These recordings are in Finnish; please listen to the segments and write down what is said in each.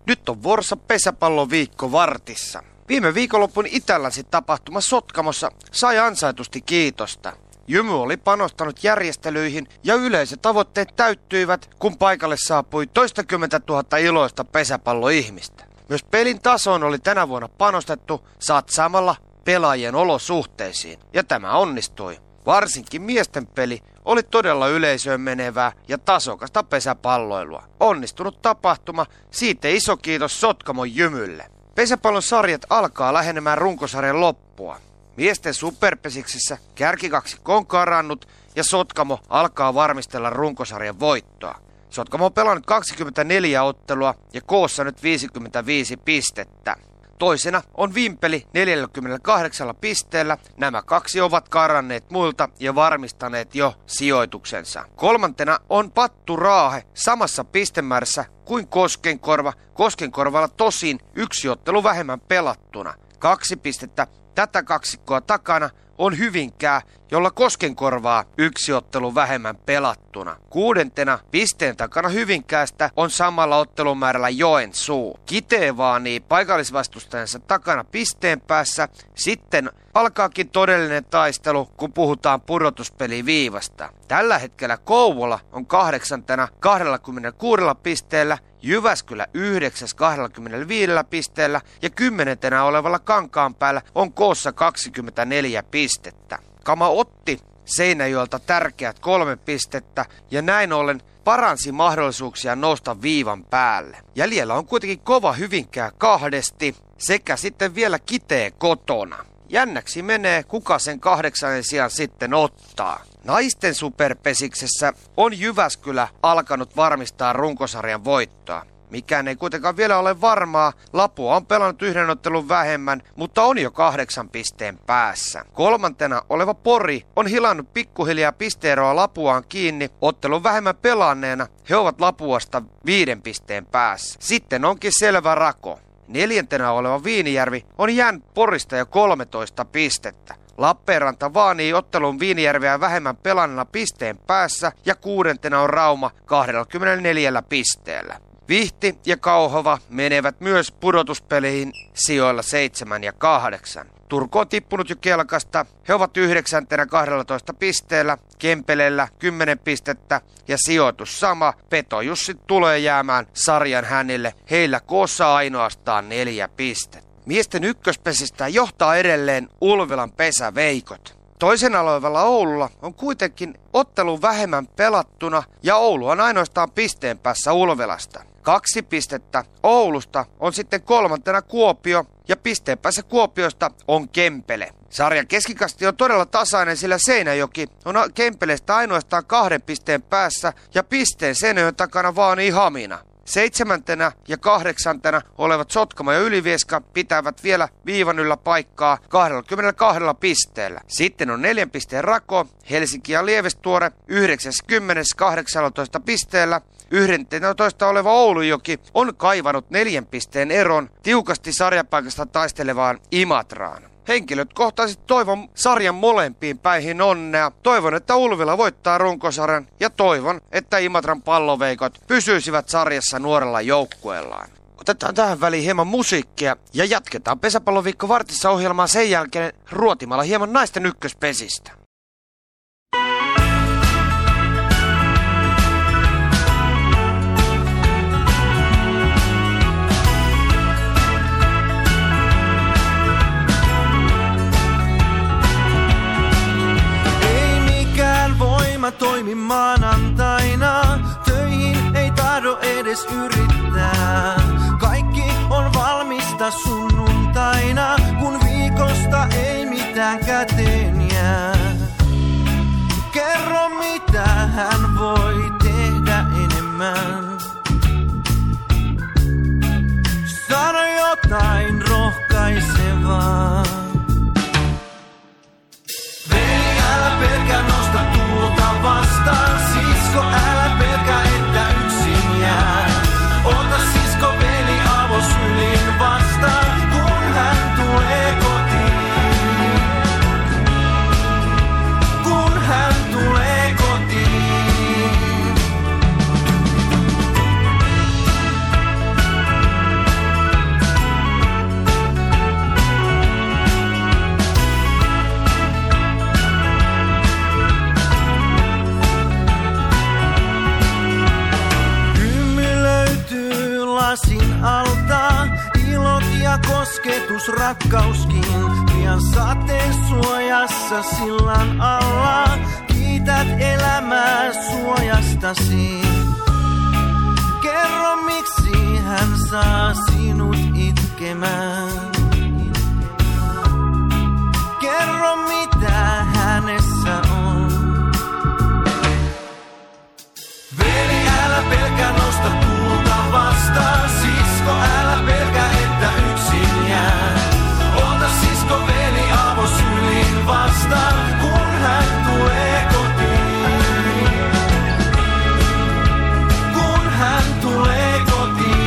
Nyt on vuorossa pesäpalloviikko Vartissa. Viime viikonloppun Itä-Länsi-tapahtuma Sotkamossa sai ansaitusti kiitosta. Jymy oli panostanut järjestelyihin ja yleisötavoitteet täyttyivät, kun paikalle saapui toistakymmentä tuhatta iloista pesäpalloihmistä. Myös pelin tasoon oli tänä vuonna panostettu satsaamalla pelaajien olosuhteisiin, ja tämä onnistui. Varsinkin miesten peli oli todella yleisöön menevää ja tasokasta pesäpalloilua. Onnistunut tapahtuma, siitä iso kiitos Sotkamon Jymylle. Pesäpallon sarjat alkaa lähenemään runkosarjan loppua. Miesten superpesiksissä kärkikaksikko on karannut ja Sotkamo alkaa varmistella runkosarjan voittoa. Sotkamo on pelannut 24 ottelua ja koossa nyt 55 pistettä. Toisena on Vimpeli 48 pisteellä. Nämä kaksi ovat karanneet muilta ja varmistaneet jo sijoituksensa. Kolmantena on Pattu Raahe samassa pistemäärässä kuin Koskenkorva. Koskenkorvalla tosin yksi ottelu vähemmän pelattuna. 2 pistettä tätä kaksikkoa takana on Hyvinkää, jolla Koskenkorvaa yksi ottelu vähemmän pelattuna. 6. pisteen takana Hyvinkäästä on samalla ottelumäärällä Joensuu. Kitee vaanii paikallisvastustajansa takana pisteen päässä. Sitten alkaakin todellinen taistelu, kun puhutaan pudotuspeliviivasta. Tällä hetkellä Kouvola on 8. 26 pisteellä, Jyväskylä 9. 25 pisteellä ja 10. olevalla Kankaanpäällä on koossa 24 pistettä. Kama otti Seinäjoelta tärkeät 3 pistettä ja näin ollen paransi mahdollisuuksia nousta viivan päälle. Jäljellä on kuitenkin kova Hyvinkää 2 sekä sitten vielä Kitee kotona. Jännäksi menee, kuka sen 8 sijaan sitten ottaa. Naisten superpesiksessä on Jyväskylä alkanut varmistaa runkosarjan voittoa. Mikään ei kuitenkaan vielä ole varmaa. Lapua on pelannut 1 ottelun vähemmän, mutta on jo 8 pisteen päässä. 3. oleva Pori on hilannut pikkuhiljaa pisteeroa Lapuaan kiinni. Ottelun vähemmän pelanneena he ovat Lapuasta 5 pisteen päässä. Sitten onkin selvä rako. 4. oleva Viinijärvi on jäänyt Porista jo 13 pistettä. Lappeenranta vaanii ottelun Viinijärveä vähemmän pelanneena pisteen päässä ja 6. on Rauma 24 pisteellä. Vihti ja Kauhava menevät myös pudotuspeliin sijoilla 7 ja 8. Turku on tippunut jo kelkasta. He ovat 9. 12 pisteellä, Kempelellä 10 pistettä ja sijoitus sama. Petojussi tulee jäämään sarjan hänille. Heillä koossa ainoastaan 4 pistettä. Miesten ykköspesistä johtaa edelleen Ulvilan pesäveikot. Toisen aloivalla Oululla on kuitenkin ottelun vähemmän pelattuna ja Oulu on ainoastaan pisteen päässä Ulvilasta. 2 pistettä Oulusta on sitten 3. Kuopio ja pisteen päässä Kuopiosta on Kempele. Sarjan keskikasti on todella tasainen, sillä Seinäjoki on Kempelestä ainoastaan 2 pisteen päässä ja pisteen Seinäjoen takana vaanii Hamina. 7. ja 8. olevat Sotkamo ja Ylivieska pitävät vielä viivan yllä paikkaa 22 pisteellä. Sitten on 4 pisteen rako, Helsinki ja Lievestuore 9. 10. 18 pisteellä. 11. oleva Oulujoki on kaivannut 4 pisteen eron tiukasti sarjapaikasta taistelevaan Imatraan. Henkilökohtaisesti toivon sarjan molempiin päihin onnea. Toivon, että Ulvila voittaa runkosarjan ja toivon, että Imatran palloveikot pysyisivät sarjassa nuorella joukkueellaan. Otetaan tähän väliin hieman musiikkia ja jatketaan Pesäpalloviikko Vartissa ohjelmaa sen jälkeen ruotimalla hieman naisten ykköspesistä. Toimi maanantaina, töihin ei tahdo edes yrittää. Kaikki on valmista sunnuntaina, kun viikosta ei mitään käteen jää. Kerro mitä hän voi tehdä enemmän. Sano jotain rohkaisevaa. Veli, älä pelkää, nosta tuulta vastaan. Sisko, älä pelkää, että yksin jää. Ota sisko veli avosylin vastaan, kun hän tulee kotiin. lasin alta. Ilot ja kosketus, rakkauskin. Pian sateen suojassa sillan alla. Kiität elämää suojastasi. Kerro miksi hän saa sinut itkemään. Kerro mitä hänessä on. Veli älä pelkää, nosta tuulta vastaan. Sisko älä pelkää, että yksin jää. Ota sisko veli avosyliin vastaan, kun hän tulee kotiin. Kun hän tulee kotiin.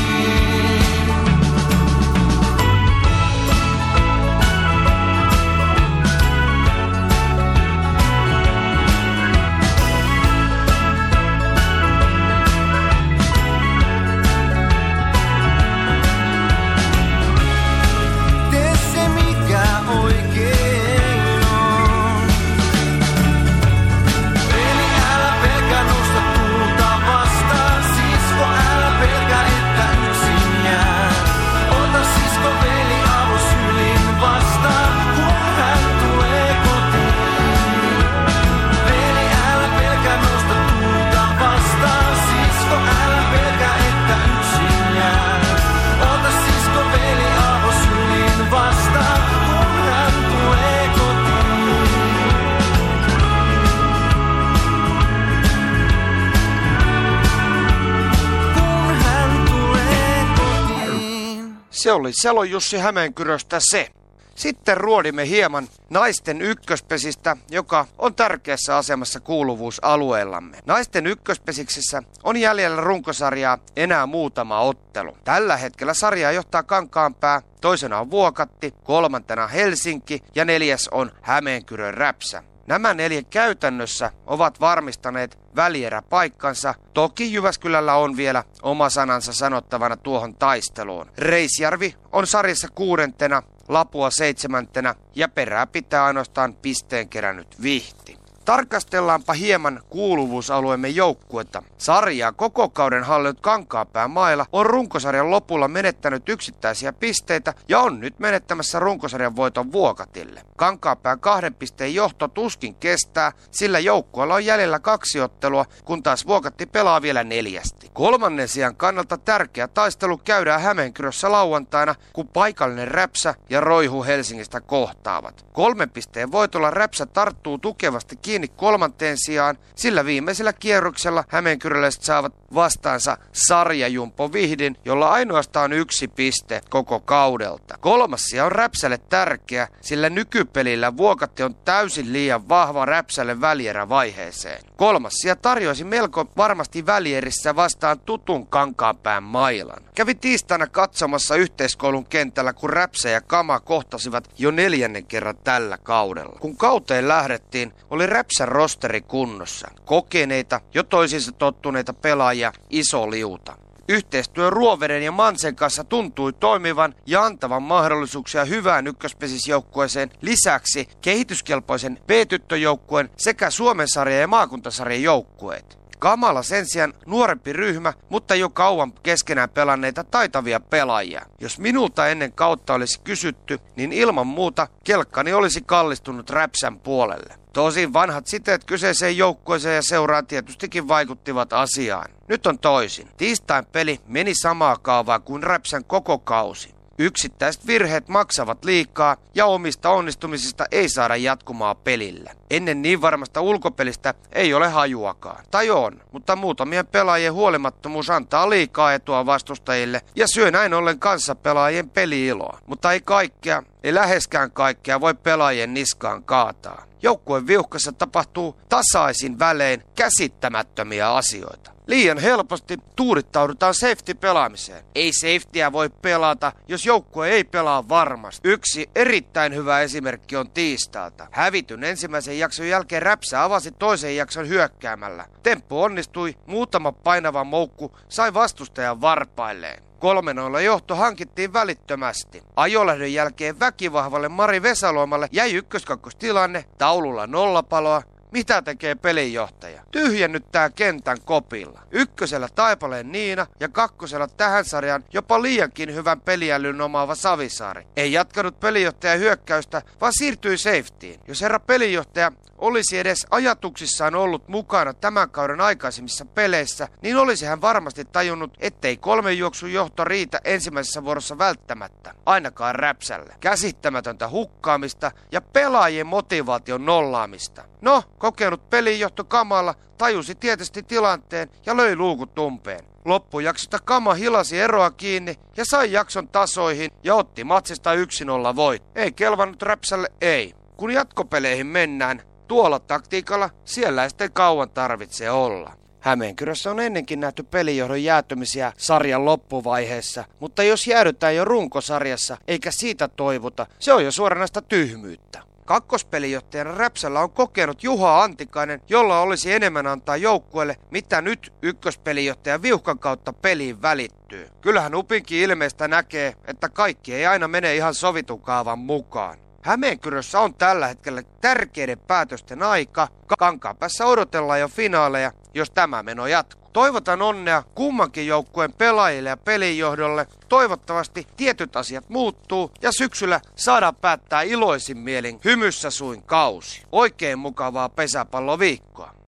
Se oli Selo Jussi Hämeenkyröstä se. Sitten ruodimme hieman naisten ykköspesistä, joka on tärkeässä asemassa kuuluvuusalueellamme. Naisten ykköspesiksessä on jäljellä runkosarjaa enää muutama ottelu. Tällä hetkellä sarjaa johtaa Kankaanpää, toisena on Vuokatti, kolmantena Helsinki ja neljäs on Hämeenkyrön Räpsä. Nämä 4 käytännössä ovat varmistaneet välieräpaikkansa. Toki Jyväskylällä on vielä oma sanansa sanottavana tuohon taisteluun. Reisjärvi on sarjassa 6. Lapua 7. ja perää pitää ainoastaan pisteen kerännyt Vihti. Tarkastellaanpa hieman kuuluvuusalueemme joukkuetta. Sarjaa koko kauden hallinnut Kankaanpään mailla on runkosarjan lopulla menettänyt yksittäisiä pisteitä ja on nyt menettämässä runkosarjan voiton Vuokatille. Kankaanpään 2 pisteen johto tuskin kestää, sillä joukkueella on jäljellä 2 ottelua, kun taas Vuokatti pelaa vielä 4. 3. sijan kannalta tärkeä taistelu käydään Hämeenkyrössä lauantaina, kun paikallinen Räpsä ja Roihu Helsingistä kohtaavat. 3 pisteen voitolla Räpsä tarttuu tukevasti kiinni 3. sijaan, sillä viimeisellä kierroksella hämeenkyräläiset saavat vastaansa sarjajumpo Vihdin, jolla ainoastaan 1 piste koko kaudelta. 3. sija on Räpsälle tärkeä, sillä nykypelillä Vuokatti on täysin liian vahva Räpsälle välierävaiheeseen. 3. sija tarjoisi melko varmasti välierissä vastaan tutun Kankaanpään mailan. Kävi tiistaina katsomassa yhteiskoulun kentällä, kun Räpsä ja Kama kohtasivat jo 4. kerran tällä kaudella. Kun kauteen lähdettiin, oli Räpsän rosteri kunnossa. Kokeneita, jo toisiinsa tottuneita pelaajia, iso liuta. Yhteistyö Ruoveden ja Mansen kanssa tuntui toimivan ja antavan mahdollisuuksia hyvään ykköspesisjoukkueeseen, lisäksi kehityskelpoisen B-tyttöjoukkueen sekä Suomen sarja- ja maakuntasarjan joukkueet. Kamala sen sijaan nuorempi ryhmä, mutta jo kauan keskenään pelanneita taitavia pelaajia. Jos minulta ennen kautta olisi kysytty, niin ilman muuta kelkkani olisi kallistunut Räpsän puolelle. Tosin vanhat siteet kyseiseen joukkueeseen ja seuraan tietystikin vaikuttivat asiaan. Nyt on toisin. Tiistain peli meni samaa kaavaa kuin Räpsän koko kausi. Yksittäiset virheet maksavat liikaa ja omista onnistumisista ei saada jatkumaa pelillä. Ennen niin varmasta ulkopelistä ei ole hajuakaan. Tai on, mutta muutamien pelaajien huolimattomuus antaa liikaa etua vastustajille ja syö näin ollen kanssapelaajien peli-iloa. Mutta ei kaikkea, ei läheskään kaikkea voi pelaajien niskaan kaataa. Joukkueen viuhkassa tapahtuu tasaisin välein käsittämättömiä asioita. Liian helposti tuudittaudutaan safety-pelaamiseen. Ei safetyä voi pelata, jos joukkue ei pelaa varmasti. Yksi erittäin hyvä esimerkki on tiistailta. Hävityn ensimmäisen jakson jälkeen Räpsä avasi toisen jakson hyökkäämällä. Temppu onnistui, muutama painava moukku sai vastustajan varpailleen. 3-0 johto hankittiin välittömästi. Ajolähdön jälkeen väkivahvalle Mari Vesaluomalle jäi ykköskakkostilanne, taululla 0 paloa, Mitä tekee pelinjohtaja? Tyhjennyttää kentän kopilla. Ykkösellä Taipaleen Niina ja kakkosella tähän sarjaan jopa liiankin hyvän peliälyn omaava Savisaari. Ei jatkanut pelinjohtajan hyökkäystä, vaan siirtyi safetyin. Jos herra pelinjohtaja olisi edes ajatuksissaan ollut mukana tämän kauden aikaisemmissa peleissä, niin olisi hän varmasti tajunnut, ettei 3 juoksun johto riitä ensimmäisessä vuorossa välttämättä. Ainakaan Räpsälle. Käsittämätöntä hukkaamista ja pelaajien motivaation nollaamista. No, kokenut pelinjohto Kamalla tajusi tietysti tilanteen ja löi luukut umpeen. Loppujaksosta Kama hilasi eroa kiinni ja sai jakson tasoihin ja otti matsista 1-0 voit. Ei kelvannut Räpsälle, ei. Kun jatkopeleihin mennään, tuolla taktiikalla siellä ei sitten kauan tarvitse olla. Hämeenkyrössä on ennenkin nähty pelijohdon jäätymisiä sarjan loppuvaiheessa, mutta jos jäädytään jo runkosarjassa eikä siitä toivuta, se on jo suoranaista tyhmyyttä. Kakkospelijohtajana Räpsällä on kokenut Juha Antikainen, jolla olisi enemmän antaa joukkueelle, mitä nyt ykköspelijohtajan viuhkan kautta peliin välittyy. Kyllähän Upinkin ilmeistä näkee, että kaikki ei aina mene ihan sovitun kaavan mukaan. Hämeenkyrössä on tällä hetkellä tärkeiden päätösten aika. Kankaanpäässä odotellaan jo finaaleja, jos tämä meno jatkuu. Toivotan onnea kummankin joukkueen pelaajille ja pelinjohdolle. Toivottavasti tietyt asiat muuttuu ja syksyllä saadaan päättää iloisin mielin hymyssä suin kausi. Oikein mukavaa pesäpalloviikkoa.